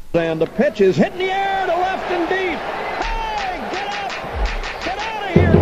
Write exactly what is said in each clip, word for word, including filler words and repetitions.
And the pitch is hit in the air to left and deep. Hey, get up! Get out of here!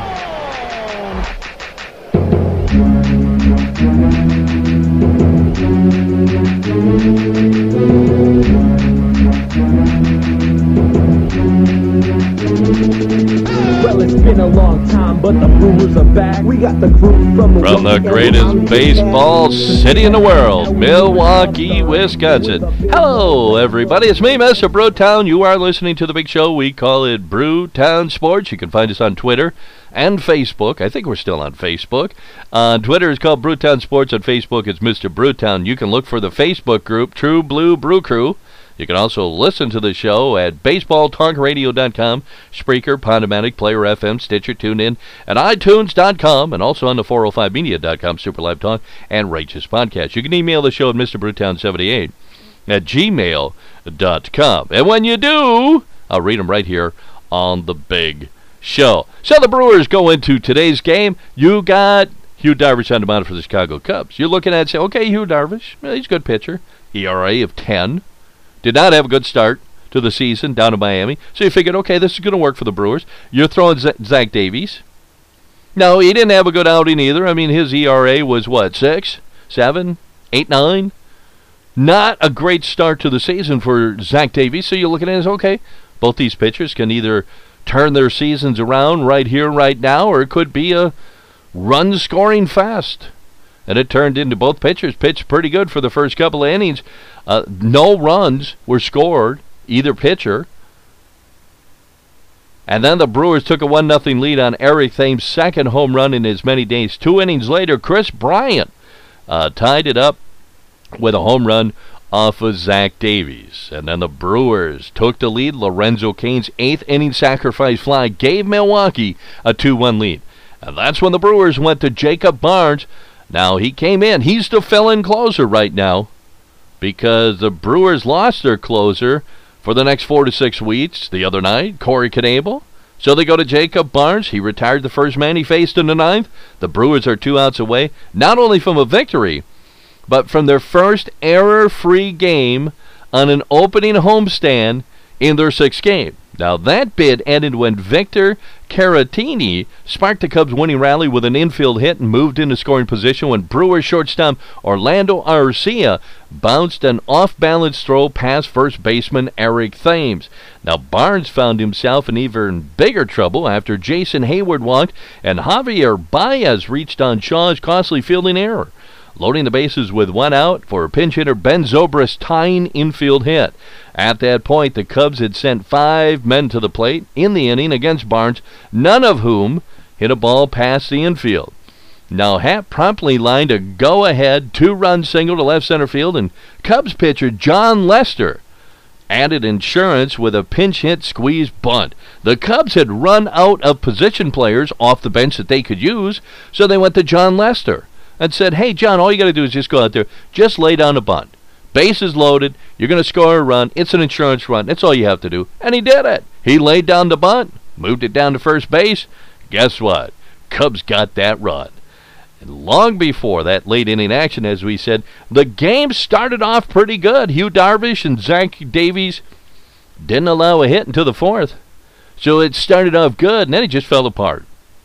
Well, it's been a long time, but the Brewers are back. We got the crew from From the greatest baseball city in the world, Milwaukee, Wisconsin. Hello, everybody. It's me, Mister Brewtown. You are listening to the big show. We call it Brewtown Sports. You can find us on Twitter and Facebook. I think we're still on Facebook. On Twitter, it's called Brewtown Sports. On Facebook, it's Mister Brewtown. You can look for the Facebook group, True Blue Brew Crew. You can also listen to the show at baseball talk radio dot com, Spreaker, Podomatic, Player F M, Stitcher, TuneIn, and iTunes dot com, and also on the four oh five media dot com, Super Live Talk, and Righteous Podcast. You can email the show at Mister Brewtown seventy-eight at gmail dot com. And when you do, I'll read them right here on the big show. So the Brewers go into today's game. You got Hugh Darvish on the mound for the Chicago Cubs. You're looking at it and say, okay, Hugh Darvish, well, he's a good pitcher. E R A of ten. Did not have a good start to the season down in Miami. So you figured, okay, this is going to work for the Brewers. You're throwing Z- Zach Davies. No, he didn't have a good outing either. I mean, his E R A was, what, six, seven, eight, nine? Not a great start to the season for Zach Davies. So you're looking at it as, okay, both these pitchers can either turn their seasons around right here, right now, or it could be a run-scoring fest. And it turned into both pitchers pitched pretty good for the first couple of innings. Uh, no runs were scored, either pitcher. And then the Brewers took a one nothing lead on Eric Thames' second home run in as many days. Two innings later, Chris Bryant uh, tied it up with a home run off of Zach Davies. And then the Brewers took the lead. Lorenzo Cain's eighth inning sacrifice fly gave Milwaukee a two one lead. And that's when the Brewers went to Jacob Barnes. Now, he came in. He's the fill-in closer right now because the Brewers lost their closer for the next four to six weeks the other night, Corey Knebel. So they go to Jacob Barnes. He retired the first man he faced in the ninth. The Brewers are two outs away, not only from a victory, but from their first error-free game on an opening homestand in their sixth game. Now, that bid ended when Victor Caratini sparked the Cubs' winning rally with an infield hit and moved into scoring position when Brewers shortstop Orlando Arcia bounced an off-balance throw past first baseman Eric Thames. Now, Barnes found himself in even bigger trouble after Jason Hayward walked and Javier Baez reached on Shaw's costly fielding error, loading the bases with one out for pinch hitter Ben Zobrist's tying infield hit. At that point, the Cubs had sent five men to the plate in the inning against Barnes, none of whom hit a ball past the infield. Now, Happ promptly lined a go-ahead two-run single to left center field, and Cubs pitcher John Lester added insurance with a pinch-hit squeeze bunt. The Cubs had run out of position players off the bench that they could use, so they went to John Lester and said, hey, John, all you got to do is just go out there, just lay down a bunt. Bases loaded, you're going to score a run, it's an insurance run, that's all you have to do. And he did it. He laid down the bunt, moved it down to first base. Guess what? Cubs got that run. And long before that late inning action, as we said, the game started off pretty good. Hugh Darvish and Zach Davies didn't allow a hit until the fourth. So it started off good, and then it just fell apart.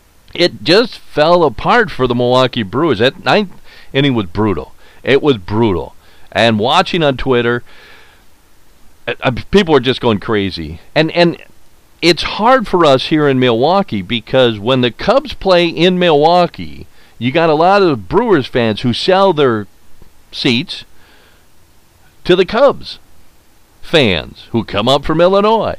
It just fell apart for the Milwaukee Brewers. That ninth inning was brutal. It was brutal. And watching on Twitter, uh, people are just going crazy. And and it's hard for us here in Milwaukee because when the Cubs play in Milwaukee, you got a lot of Brewers fans who sell their seats to the Cubs fans who come up from Illinois.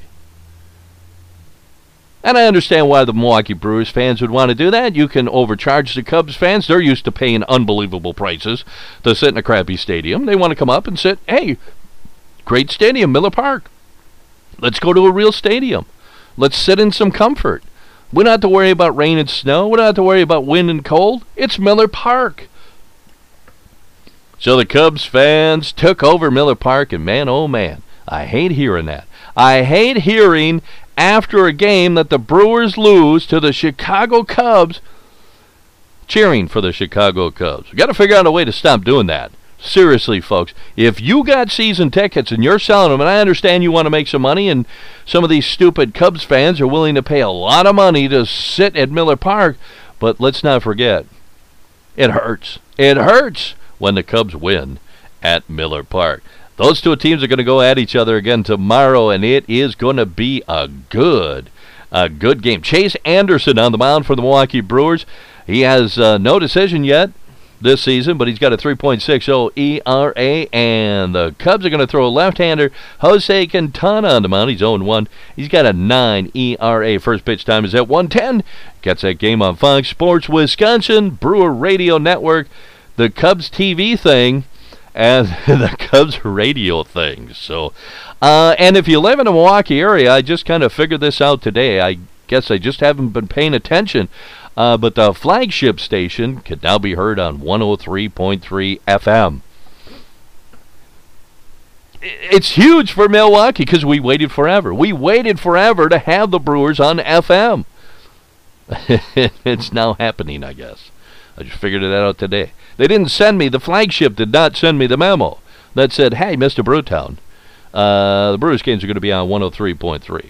And I understand why the Milwaukee Brewers fans would want to do that. You can overcharge the Cubs fans. They're used to paying unbelievable prices to sit in a crappy stadium. They want to come up and sit, hey, great stadium, Miller Park. Let's go to a real stadium. Let's sit in some comfort. We don't have to worry about rain and snow. We don't have to worry about wind and cold. It's Miller Park. So the Cubs fans took over Miller Park, and man, oh man, I hate hearing that. I hate hearing after a game that the Brewers lose to the Chicago Cubs, cheering for the Chicago Cubs. We've got to figure out a way to stop doing that. Seriously, folks, if you got season tickets and you're selling them, and I understand you want to make some money, and some of these stupid Cubs fans are willing to pay a lot of money to sit at Miller Park, but let's not forget, it hurts. It hurts when the Cubs win at Miller Park. Those two teams are going to go at each other again tomorrow, and it is going to be a good, a good game. Chase Anderson on the mound for the Milwaukee Brewers. He has uh, no decision yet this season, but he's got a three point six oh E R A, and the Cubs are going to throw a left-hander, Jose Quintana, on the mound. He's oh and one. He's got a nine E R A. First pitch time is at one ten. Gets that game on Fox Sports Wisconsin, Brewer Radio Network, the Cubs T V thing, and the Cubs radio thing. So, uh, and if you live in the Milwaukee area, I just kind of figured this out today. I guess I just haven't been paying attention. Uh, but the flagship station can now be heard on one oh three point three F M. It's huge for Milwaukee because we waited forever. We waited forever to have the Brewers on F M. It's now happening, I guess. I just figured it out today. They didn't send me, the flagship did not send me the memo that said, hey, Mister Brewtown, uh, the Brewers games are going to be on one oh three point three.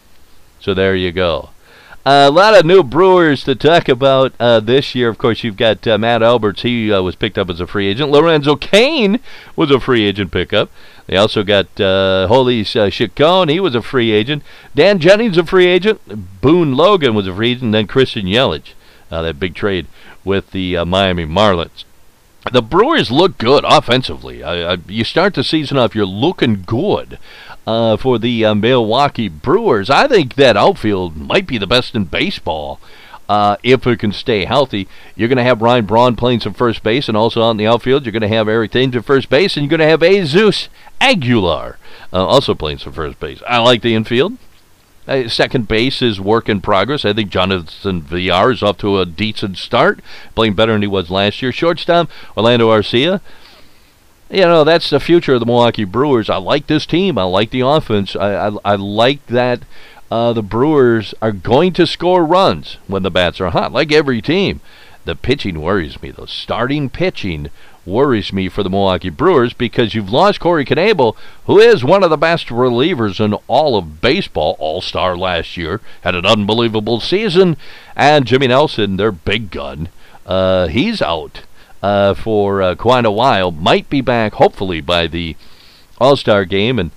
So there you go. Uh, a lot of new Brewers to talk about uh, this year. Of course, you've got uh, Matt Alberts. He uh, was picked up as a free agent. Lorenzo Cain was a free agent pickup. They also got uh, Jhoulys uh, Chacon. He was a free agent. Dan Jennings a free agent. Boone Logan was a free agent. And then Christian Yelich, uh, that big trade with the uh, Miami Marlins. The Brewers look good offensively. I, I, you start the season off, you're looking good. Uh, for the uh, Milwaukee Brewers, I think that outfield might be the best in baseball uh, if it can stay healthy. You're going to have Ryan Braun playing some first base, and also on the outfield, you're going to have Eric Thames at first base, and you're going to have Jesus Aguilar uh, also playing some first base. I like the infield. Uh, second base is work in progress. I think Jonathan Villar is off to a decent start, playing better than he was last year. Shortstop, Orlando Arcia. You know, that's the future of the Milwaukee Brewers. I like this team. I like the offense. I I, I like that uh, the Brewers are going to score runs when the bats are hot, like every team. The pitching worries me, though. Starting pitching worries me for the Milwaukee Brewers because you've lost Corey Knebel, who is one of the best relievers in all of baseball, all-star last year, had an unbelievable season, and Jimmy Nelson, their big gun, uh, he's out. Uh, for uh, quite a while, might be back hopefully by the All-Star game. And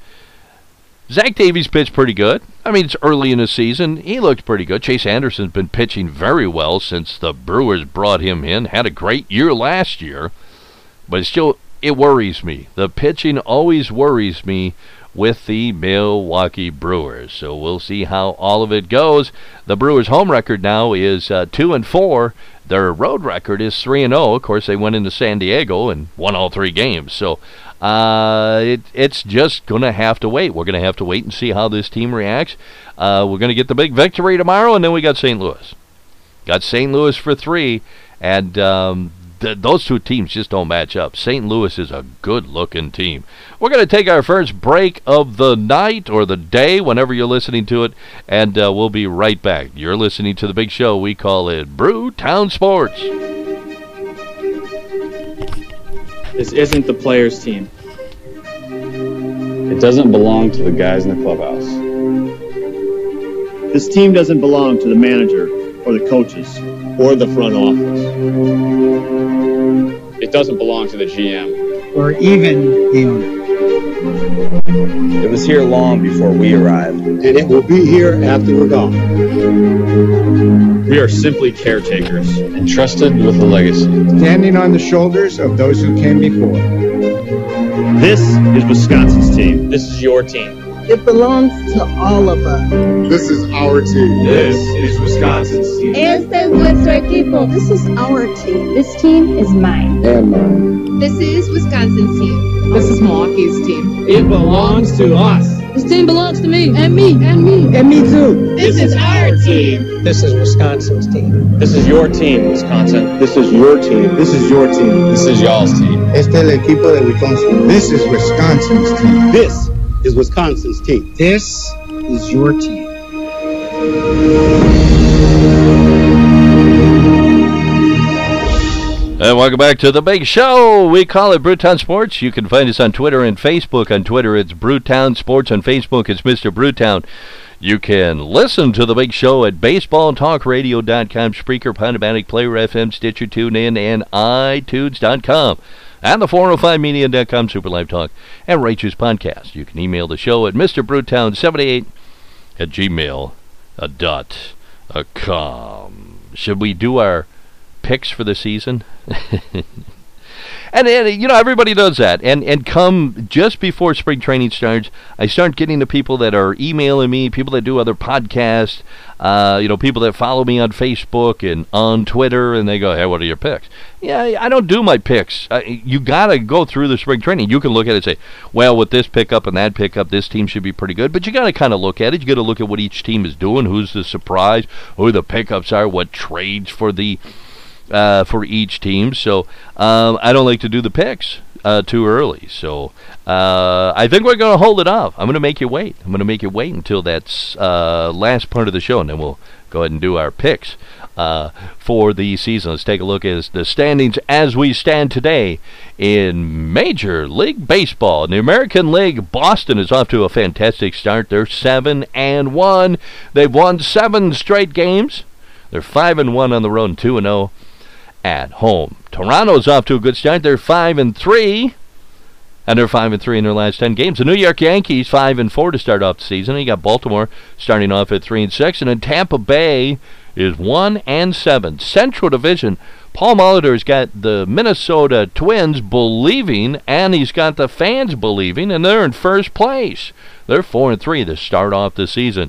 Zach Davies pitched pretty good. I mean, it's early in the season. He looked pretty good. Chase Anderson's been pitching very well since the Brewers brought him in. Had a great year last year, but it still, it worries me. The pitching always worries me with the Milwaukee Brewers. So we'll see how all of it goes. The Brewers' home record now is uh, two and four. Their road record is three and oh. Of course, they went into San Diego and won all three games. So uh, it, it's just going to have to wait. We're going to have to wait and see how this team reacts. Uh, we're going to get the big victory tomorrow, and then we got Saint Louis. Got Saint Louis for three, and um, th- those two teams just don't match up. Saint Louis is a good-looking team. We're going to take our first break of the night or the day, whenever you're listening to it, and uh, we'll be right back. You're listening to the big show. We call it Brewtown Sports. This isn't the players' team. It doesn't belong to the guys in the clubhouse. This team doesn't belong to the manager or the coaches or the front office. It doesn't belong to the G M. Or even the owner. It was here long before we arrived. And it will be here after we're gone. We are simply caretakers. Entrusted with a legacy. Standing on the shoulders of those who came before. This is Wisconsin's team. This is your team. It belongs to all of us. This is our team. This is Wisconsin's team. Este es nuestro equipo. This is our team. This team is mine. And mine. This is Wisconsin's team. This is Milwaukee's team. It belongs to us. This team belongs to me. And me. And me. And me too. This, this is our team. This is Wisconsin's team. This is your team, Wisconsin. This is your team. This is your team. This is y'all's team. Este es el equipo de Wisconsin. This is Wisconsin's team. This is Wisconsin's team. This is your team. And welcome back to the big show. We call it Brewtown Sports. You can find us on Twitter and Facebook. On Twitter, it's Brewtown Sports. On Facebook, it's Mister Brewtown. You can listen to the big show at baseball talk radio dot com, Spreaker, Podomatic, Player F M, Stitcher, TuneIn, and iTunes dot com. And the four oh five media dot com, Super Live Talk, and Rachel's Podcast. You can email the show at Mister Brewtown seventy-eight at gmail dot com. Should we do our picks for the season? And, and, you know, everybody does that. And and come just before spring training starts, I start getting the people that are emailing me, people that do other podcasts, uh, you know, people that follow me on Facebook and on Twitter, and they go, hey, what are your picks? Yeah, I don't do my picks. Uh, you got to go through the spring training. You can look at it and say, well, with this pickup and that pickup, this team should be pretty good. But you got to kind of look at it. You got to look at what each team is doing, who's the surprise, who the pickups are, what trades for the Uh, for each team. So um, I don't like to do the picks uh, too early. So uh, I think we're going to hold it off. I'm going to make you wait. I'm going to make you wait until that uh, last part of the show, and then we'll go ahead and do our picks uh, for the season. Let's take a look at the standings as we stand today in Major League Baseball. In the American League, Boston is off to a fantastic start. They're seven and one. They've won seven straight games. They're five and one on the road and two and zero at home. Toronto's off to a good start. They're five and three, and they're five and three in their last ten games. The New York Yankees five and four to start off the season. You got Baltimore starting off at three and six, and then Tampa Bay is one and seven. Central Division. Paul Molitor's got the Minnesota Twins believing, and he's got the fans believing, and they're in first place. They're four and three to start off the season.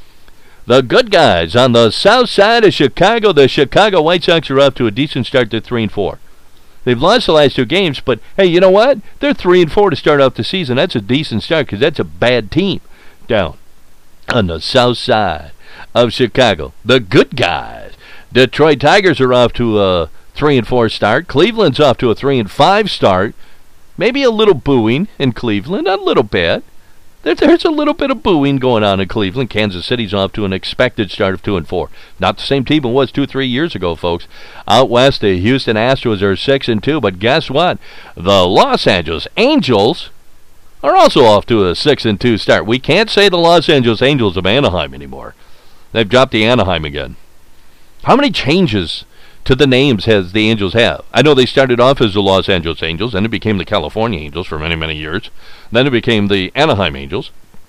The good guys on the south side of Chicago, the Chicago White Sox are off to a decent start. They're three and four. They've lost the last two games, but hey, you know what? They're three and four to start off the season. That's a decent start because that's a bad team down on the south side of Chicago. The good guys. Detroit Tigers are off to a three and four start. Cleveland's off to a three and five start. Maybe a little booing in Cleveland, a little bit. There's a little bit of booing going on in Cleveland. Kansas City's off to an expected start of two and four. Not the same team it was two, three years ago, folks. Out west, the Houston Astros are six and two. But guess what? The Los Angeles Angels are also off to a six and two start. We can't say the Los Angeles Angels of Anaheim anymore. They've dropped the Anaheim again. How many changes to the names has the Angels have? I know they started off as the Los Angeles Angels, then it became the California Angels for many, many years. Then it became the Anaheim Angels.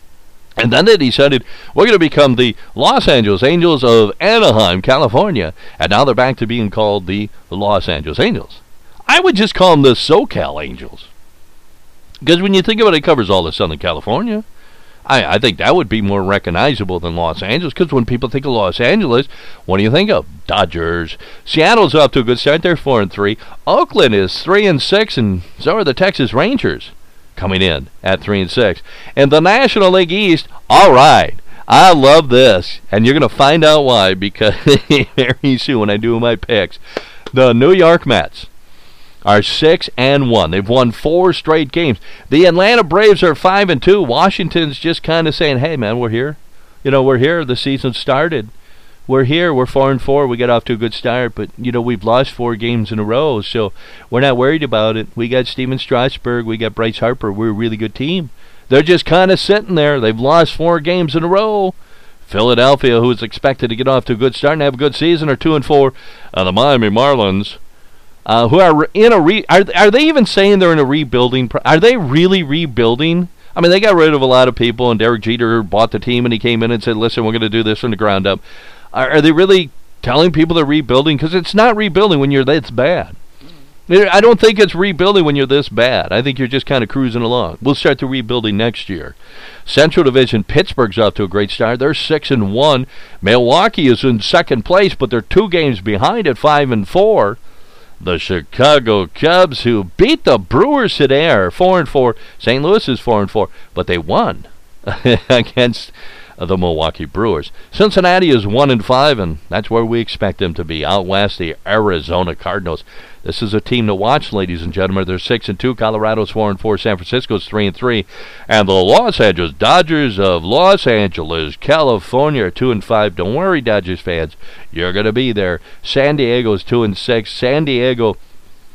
And then they decided, we're going to become the Los Angeles Angels of Anaheim, California. And now they're back to being called the Los Angeles Angels. I would just call them the SoCal Angels. Because when you think about it, it covers all of Southern California. I, I think that would be more recognizable than Los Angeles, because when people think of Los Angeles, what do you think of? Dodgers. Seattle's off to a good start. They're four and three. Oakland is three and six, and so are the Texas Rangers coming in at three and six. And the National League East, all right. I love this, and you're going to find out why, because very soon when I do my picks, the New York Mets are six and one. They've won four straight games. The Atlanta Braves are five and two. Washington's just kind of saying, "Hey, man, we're here. You know, we're here. The season started. We're here. We're four and four. We got off to a good start, but you know, we've lost four games in a row, so we're not worried about it. We got Steven Strasburg. We got Bryce Harper. We're a really good team. They're just kind of sitting there. They've lost four games in a row." Philadelphia, who is expected to get off to a good start and have a good season, are two and four. Uh, the Miami Marlins. Uh, who are in a re- are are they even saying they're in a rebuilding? Pro- are they really rebuilding? I mean, they got rid of a lot of people, and Derek Jeter bought the team, and he came in and said, "Listen, we're going to do this from the ground up." Are, are they really telling people they're rebuilding? Because it's not rebuilding when you're this bad. I don't think it's rebuilding when you're this bad. I think you're just kind of cruising along. We'll start the rebuilding next year. Central Division, Pittsburgh's off to a great start. They're six and one. Milwaukee is in second place, but they're two games behind at five and four. The Chicago Cubs, who beat the Brewers today, are four and four. Saint Louis is four and four, but they won against the Milwaukee Brewers. Cincinnati is one and five, and that's where we expect them to be. Out west, the Arizona Cardinals. This is a team to watch, ladies and gentlemen. They're six and two. Colorado's four and four. San Francisco's three and three, and the Los Angeles Dodgers of Los Angeles, California, are two and five. Don't worry, Dodgers fans, you're gonna be there. San Diego's two and six. San Diego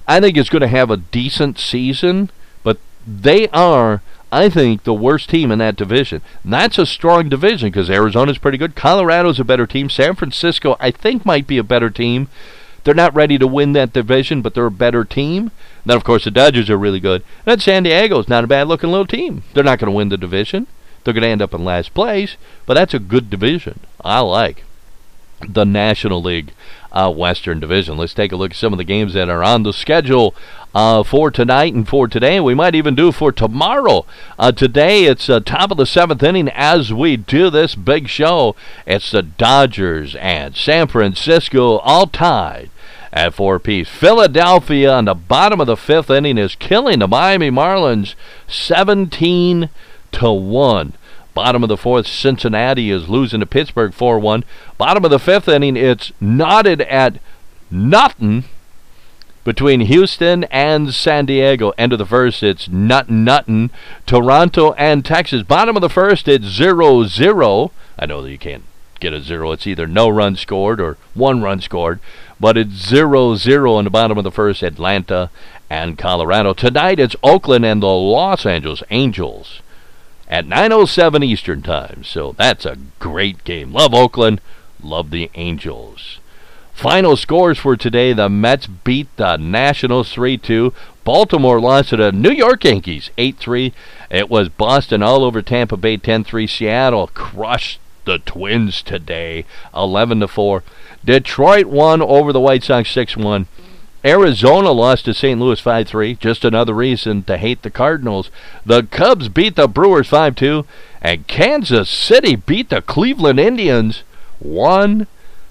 I think is going to have a decent season, but they are, I think, the worst team in that division. And that's a strong division because Arizona's pretty good. Colorado's a better team. San Francisco, I think, might be a better team. They're not ready to win that division, but they're a better team. Then, of course, the Dodgers are really good. And then San Diego's not a bad-looking little team. They're not going to win the division. They're going to end up in last place, but that's a good division. I like the National League uh, Western Division. Let's take a look at some of the games that are on the schedule uh, for tonight and for today. We might even do for tomorrow. Uh, today, it's uh, top of the seventh inning as we do this big show. It's the Dodgers and San Francisco all tied at four apiece. Philadelphia on the bottom of the fifth inning is killing the Miami Marlins seventeen to one. Bottom of the fourth, Cincinnati is losing to Pittsburgh four one. Bottom of the fifth inning, it's knotted at nothing between Houston and San Diego. End of the first, it's nothing, nothing. Toronto and Texas. Bottom of the first, it's zero zero. I know that you can't get a zero. It's either no run scored or one run scored. But it's zero zero in the bottom of the first, Atlanta and Colorado. Tonight, it's Oakland and the Los Angeles Angels at nine oh seven Eastern Time. So that's a great game. Love Oakland. Love the Angels. Final scores for today. The Mets beat the Nationals three two. Baltimore lost to the New York Yankees eight three. It was Boston all over Tampa Bay ten three. Seattle crushed the Twins today eleven to four. Detroit won over the White Sox six one. Arizona lost to Saint Louis five three. Just another reason to hate the Cardinals. The Cubs beat the Brewers five two. And Kansas City beat the Cleveland Indians one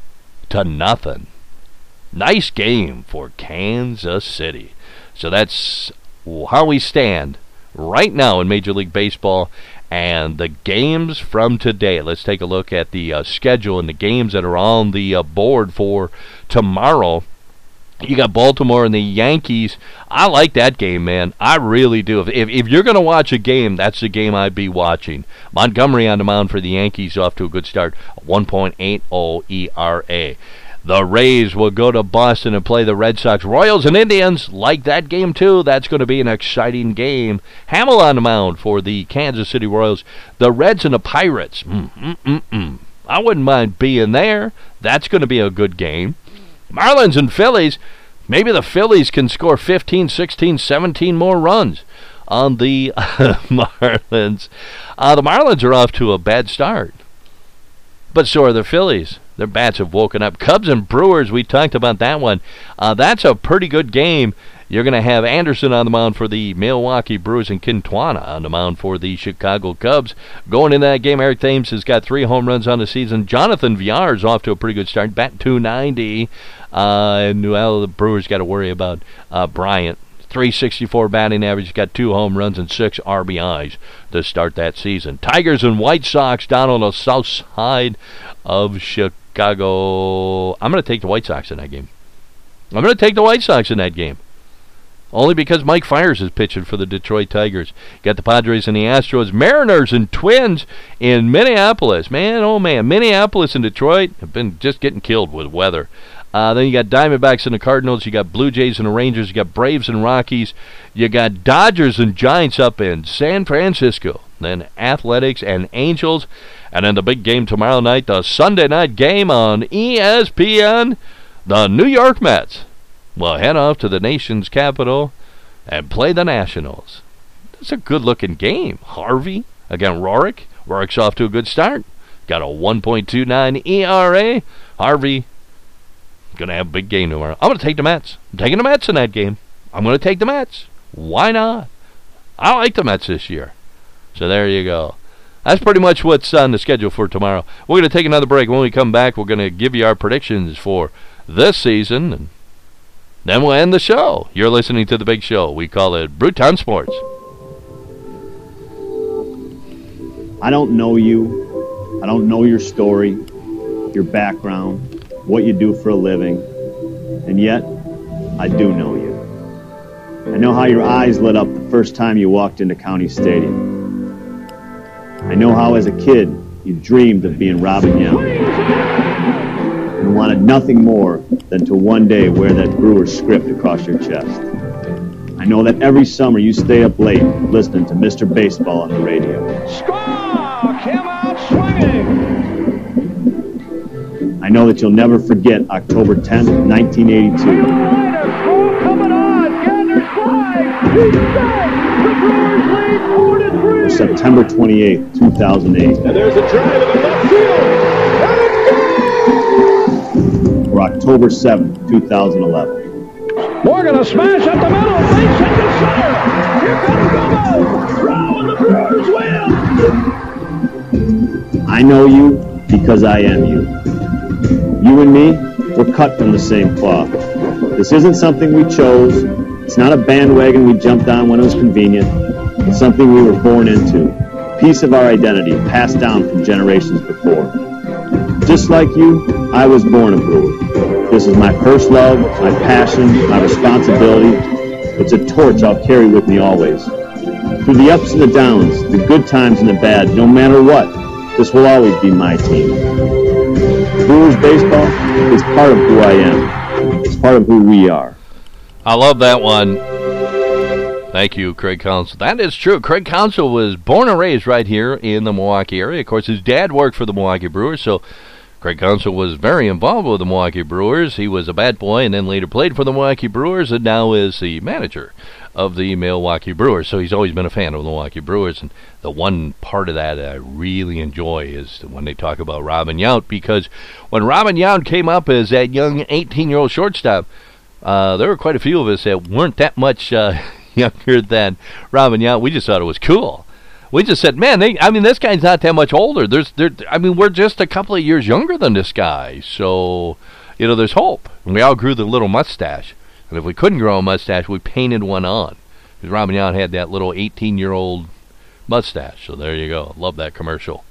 to nothing. Nice game for Kansas City. So that's how we stand right now in Major League Baseball. And the games from today. Let's take a look at the uh, schedule and the games that are on the uh, board for tomorrow. You got Baltimore and the Yankees. I like that game, man. I really do. If if, if you're going to watch a game, that's the game I'd be watching. Montgomery on the mound for the Yankees, off to a good start. one point eight oh E R A. The Rays will go to Boston and play the Red Sox. Royals and Indians like that game, too. That's going to be an exciting game. Hamill on the mound for the Kansas City Royals. The Reds and the Pirates. Mm-mm-mm-mm. I wouldn't mind being there. That's going to be a good game. Marlins and Phillies. Maybe the Phillies can score fifteen, sixteen, seventeen more runs on the Marlins. Uh, the Marlins are off to a bad start, but so are the Phillies. Their bats have woken up. Cubs and Brewers, we talked about that one. Uh, that's a pretty good game. You're going to have Anderson on the mound for the Milwaukee Brewers and Quintana on the mound for the Chicago Cubs. Going into that game, Eric Thames has got three home runs on the season. Jonathan Villar is off to a pretty good start, batting two ninety. Uh, and, well, the Brewers got to worry about uh, Bryant. three sixty-four batting average, got two home runs and six R B Is to start that season. Tigers and White Sox down on the south side of Chicago. I'm going to take the White Sox in that game. I'm going to take the White Sox in that game. Only because Mike Fiers is pitching for the Detroit Tigers. Got the Padres and the Astros. Mariners and Twins in Minneapolis. Man, oh man, Minneapolis and Detroit have been just getting killed with weather. Uh, then you got Diamondbacks and the Cardinals. You got Blue Jays and the Rangers. You got Braves and Rockies. You got Dodgers and Giants up in San Francisco. Then Athletics and Angels. And then the big game tomorrow night, the Sunday night game on E S P N. The New York Mets will head off to the nation's capital and play the Nationals. That's a good-looking game. Harvey against Rorik. Rorik's off to a good start. Got a one point two nine E R A. Harvey going to have a big game tomorrow. I'm going to take the Mets. I'm taking the Mets in that game. I'm going to take the Mets. Why not? I like the Mets this year. So there you go. That's pretty much what's on the schedule for tomorrow. We're going to take another break. When we come back, we're going to give you our predictions for this season, and then we'll end the show. You're listening to The Big Show. We call it Brewtown Sports. I don't know you. I don't know your story, your background, what you do for a living, and yet I do know you. I know how your eyes lit up the first time you walked into County Stadium. I know how as a kid you dreamed of being Robin Yount. And and wanted nothing more than to one day wear that Brewers script across your chest. I know that every summer you stay up late listening to Mister Baseball on the radio. Squawk! Him out swinging! I know that you'll never forget October tenth, nineteen eighty-two. Ryder, throw coming on, Gander slides, he's back! The Brewers lead four to three! Or September twenty-eighth, two thousand eight. And there's a drive in the left field, and it's Or October seventh, two thousand eleven. Morgan, a smash up the middle, base hit to center. Here comes Gomez. Throw, and the Brewers win. I know you because I am you. You and me, we're cut from the same cloth. This isn't something we chose. It's not a bandwagon we jumped on when it was convenient. It's something we were born into. A piece of our identity passed down from generations before. Just like you, I was born a Brewer. This is my first love, my passion, my responsibility. It's a torch I'll carry with me always. Through the ups and the downs, the good times and the bad, no matter what, this will always be my team. Brewers baseball is part of who I am. It's part of who we are. I love that one. Thank you, Craig Counsell. That is true. Craig Counsell was born and raised right here in the Milwaukee area. Of course, his dad worked for the Milwaukee Brewers, so Craig Counsell was very involved with the Milwaukee Brewers. He was a bat boy and then later played for the Milwaukee Brewers and now is the manager of the Milwaukee Brewers. So he's always been a fan of the Milwaukee Brewers. And the one part of that I really enjoy is when they talk about Robin Yount, because when Robin Yount came up as that young eighteen-year-old shortstop, uh, there were quite a few of us that weren't that much uh, younger than Robin Yount. We just thought it was cool. We just said, man, they, I mean, this guy's not that much older. There's, there. I mean, we're just a couple of years younger than this guy. So, you know, there's hope. And we all grew the little mustache. And if we couldn't grow a mustache, we painted one on. Because Robin Yount had that little eighteen-year-old mustache. So there you go. Love that commercial.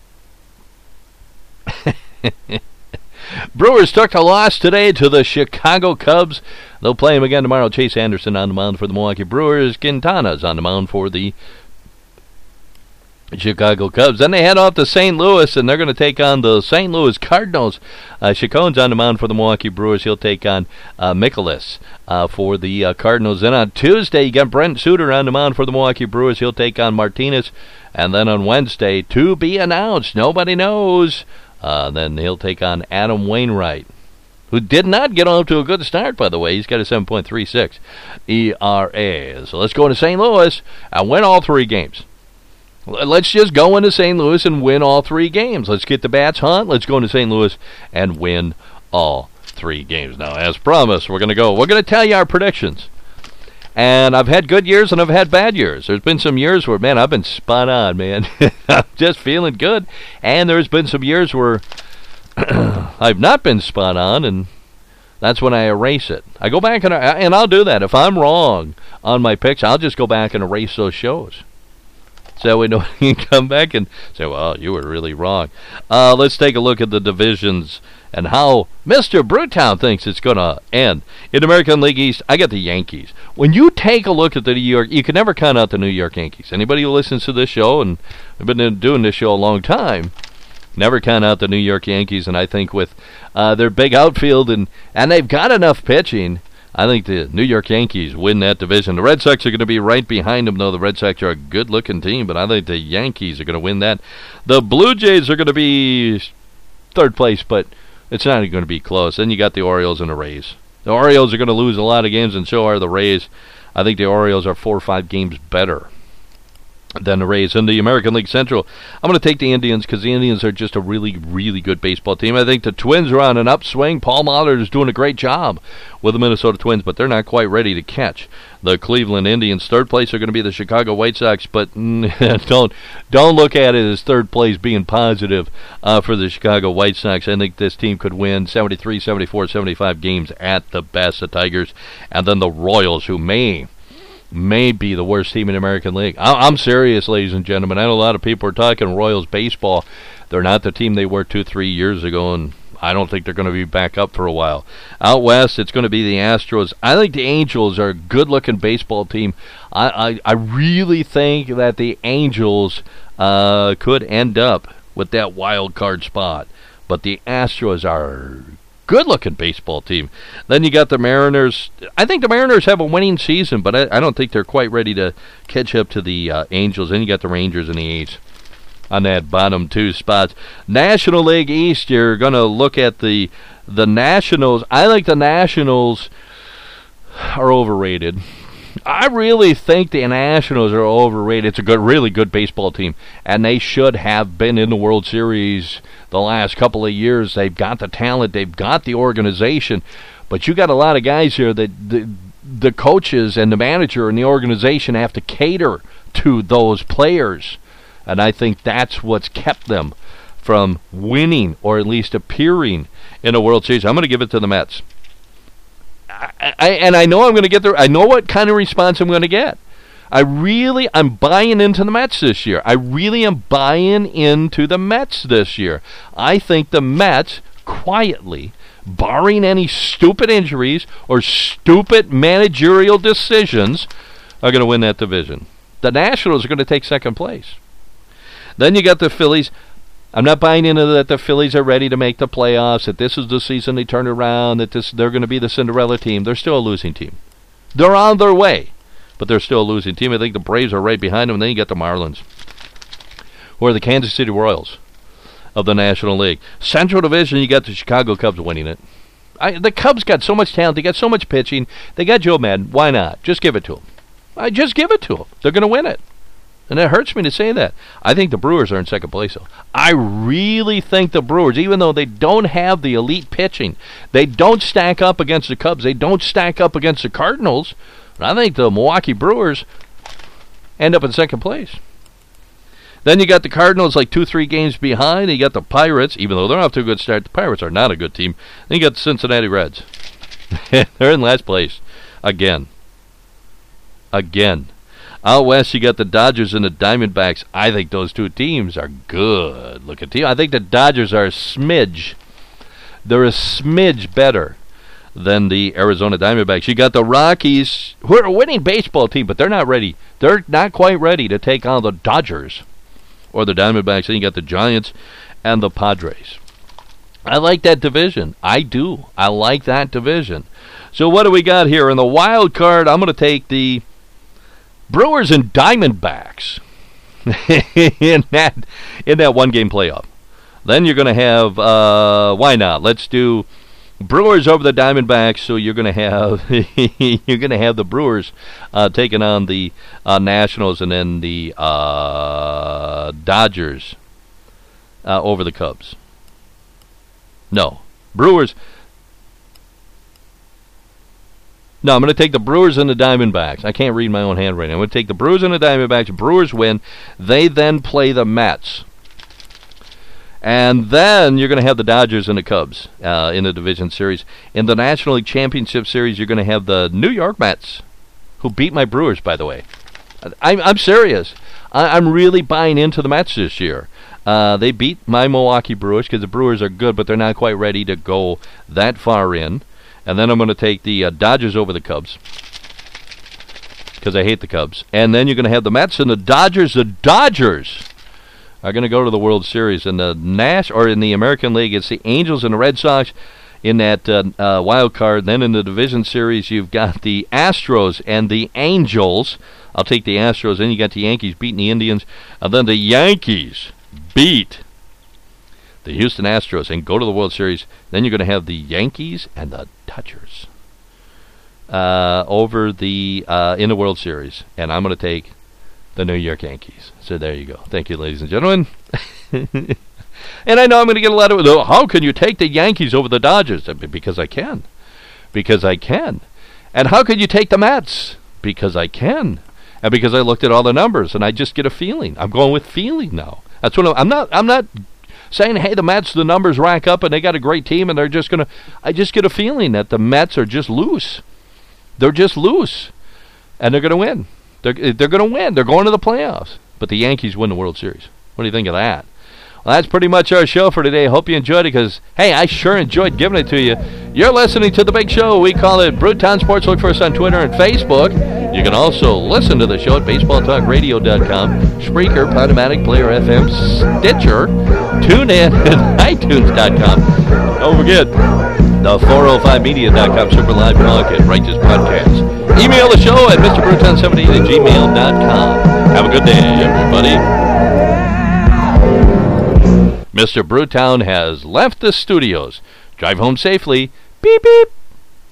Brewers took a loss today to the Chicago Cubs. They'll play him again tomorrow. Chase Anderson on the mound for the Milwaukee Brewers. Quintana's on the mound for the Chicago Cubs. Then they head off to Saint Louis, and they're going to take on the Saint Louis Cardinals. Uh, Chacon's on the mound for the Milwaukee Brewers. He'll take on uh, Mikolas uh, for the uh, Cardinals. Then on Tuesday, you got Brent Suter on the mound for the Milwaukee Brewers. He'll take on Martinez. And then on Wednesday, to be announced, nobody knows. Uh, then he'll take on Adam Wainwright, who did not get off to a good start, by the way. He's got a seven point three six E R A. So let's go into Saint Louis and win all three games. Let's just go into Saint Louis and win all three games. Let's get the bats hot. Let's go into Saint Louis and win all three games. Now, as promised, we're going to go. We're going to tell you our predictions. And I've had good years and I've had bad years. There's been some years where, man, I've been spot on, man. I'm just feeling good. And there's been some years where I've not been spot on, and that's when I erase it. I go back and, I, and I'll do that. If I'm wrong on my picks, I'll just go back and erase those shows. So we know you can come back and say, well, you were really wrong. Uh, let's take a look at the divisions and how Mister Brewtown thinks it's going to end. In American League East, I got the Yankees. When you take a look at the New York, you can never count out the New York Yankees. Anybody who listens to this show, and I've been doing this show a long time, never count out the New York Yankees. And I think with uh, their big outfield, and, and they've got enough pitching, I think the New York Yankees win that division. The Red Sox are going to be right behind them, though. The Red Sox are a good-looking team, but I think the Yankees are going to win that. The Blue Jays are going to be third place, but it's not going to be close. Then you got the Orioles and the Rays. The Orioles are going to lose a lot of games, and so are the Rays. I think the Orioles are four or five games better than the Rays. In the American League Central, I'm going to take the Indians because the Indians are just a really, really good baseball team. I think the Twins are on an upswing. Paul Molitor is doing a great job with the Minnesota Twins, but they're not quite ready to catch the Cleveland Indians. Third place are going to be the Chicago White Sox, but don't don't look at it as third place being positive uh, for the Chicago White Sox. I think this team could win seventy-three, seventy-four, seventy-five games at the best. The Tigers, and then the Royals, who may may be the worst team in the American League. I- I'm serious, ladies and gentlemen. I know a lot of people are talking Royals baseball. They're not the team they were two, three years ago, and I don't think they're going to be back up for a while. Out west, it's going to be the Astros. I think the Angels are a good-looking baseball team. I, I, I really think that the Angels uh, could end up with that wild card spot. But the Astros are good-looking baseball team. Then you got the Mariners. I think the Mariners have a winning season, but I, I don't think they're quite ready to catch up to the uh, Angels. Then you got the Rangers and the A's on that bottom two spots. National League East, you're going to look at the the Nationals. I think the Nationals are overrated. I really think the Nationals are overrated. It's a good, really good baseball team, and they should have been in the World Series the last couple of years. They've got the talent, they've got the organization, but you got a lot of guys here that the, the coaches and the manager and the organization have to cater to those players, and I think that's what's kept them from winning or at least appearing in a World Series. I'm going to give it to the Mets. I, I, and I know I'm going to get there. I know what kind of response I'm going to get. I really, I'm buying into the Mets this year. I really am buying into the Mets this year. I think the Mets, quietly, barring any stupid injuries or stupid managerial decisions, are going to win that division. The Nationals are going to take second place. Then you got the Phillies. I'm not buying into that the Phillies are ready to make the playoffs, that this is the season they turn around, that this they're going to be the Cinderella team. They're still a losing team. They're on their way, but they're still a losing team. I think the Braves are right behind them, and then you got the Marlins, who are the Kansas City Royals of the National League. Central Division, you got the Chicago Cubs winning it. I, the Cubs got so much talent. They got so much pitching. They got Joe Madden. Why not? Just give it to them. I just give it to them. They're going to win it. And it hurts me to say that. I think the Brewers are in second place, though. I really think the Brewers, even though they don't have the elite pitching, they don't stack up against the Cubs, they don't stack up against the Cardinals, but I think the Milwaukee Brewers end up in second place. Then you got the Cardinals like two, three games behind. You got the Pirates, even though they're off to a good start. The Pirates are not a good team. Then you got the Cincinnati Reds. They're in last place. Again. Again. Out west, you got the Dodgers and the Diamondbacks. I think those two teams are good. Look at the. I think the Dodgers are a smidge. They're a smidge better than the Arizona Diamondbacks. You got the Rockies, who are a winning baseball team, but they're not ready. They're not quite ready to take on the Dodgers or the Diamondbacks. Then you got the Giants and the Padres. I like that division. I do. I like that division. So what do we got here? In the wild card, I'm going to take the Brewers and Diamondbacks in that in that one game playoff. Then you're going to have uh, why not? Let's do Brewers over the Diamondbacks. So you're going to have you're going to have the Brewers uh, taking on the uh, Nationals, and then the uh, Dodgers uh, over the Cubs. No, Brewers. No, I'm going to take the Brewers and the Diamondbacks. I can't read my own handwriting. I'm going to take the Brewers and the Diamondbacks. Brewers win. They then play the Mets. And then you're going to have the Dodgers and the Cubs uh, in the division series. In the National League Championship Series, you're going to have the New York Mets, who beat my Brewers, by the way. I'm, I'm serious. I, I'm really buying into the Mets this year. Uh, they beat my Milwaukee Brewers because the Brewers are good, but they're not quite ready to go that far in. And then I'm going to take the uh, Dodgers over the Cubs because I hate the Cubs. And then you're going to have the Mets and the Dodgers. The Dodgers are going to go to the World Series. In the Nash or in the American League, it's the Angels and the Red Sox in that uh, uh, wild card. Then in the division series, you've got the Astros and the Angels. I'll take the Astros. Then you got the Yankees beating the Indians. And then the Yankees beat the Houston Astros and go to the World Series. Then you're going to have the Yankees and the Dodgers uh, over the uh, in the World Series, and I'm going to take the New York Yankees. So there you go. Thank you, ladies and gentlemen. And I know I'm going to get a lot of, how can you take the Yankees over the Dodgers? Because I can. Because I can. And how can you take the Mets? Because I can. And because I looked at all the numbers, and I just get a feeling. I'm going with feeling now. That's what I'm, I'm not. I'm not. saying, hey, the Mets, the numbers rack up and they got a great team and they're just going to... I just get a feeling that the Mets are just loose. They're just loose. And they're going to win. They're, they're going to win. They're going to the playoffs. But the Yankees win the World Series. What do you think of that? Well, that's pretty much our show for today. Hope you enjoyed it because, hey, I sure enjoyed giving it to you. You're listening to The Big Show. We call it Brewtown Sports. Look for us on Twitter and Facebook. You can also listen to the show at baseball talk radio dot com, Spreaker, Podomatic, Player F M, Stitcher, TuneIn, and iTunes dot com. Don't forget the four oh five media dot com Super Live Talk and Righteous Podcast. Email the show at Mister Bruton seventy-eight at gmail dot com. Have a good day, everybody. Mister Bruton has left the studios. Drive home safely. Beep, beep.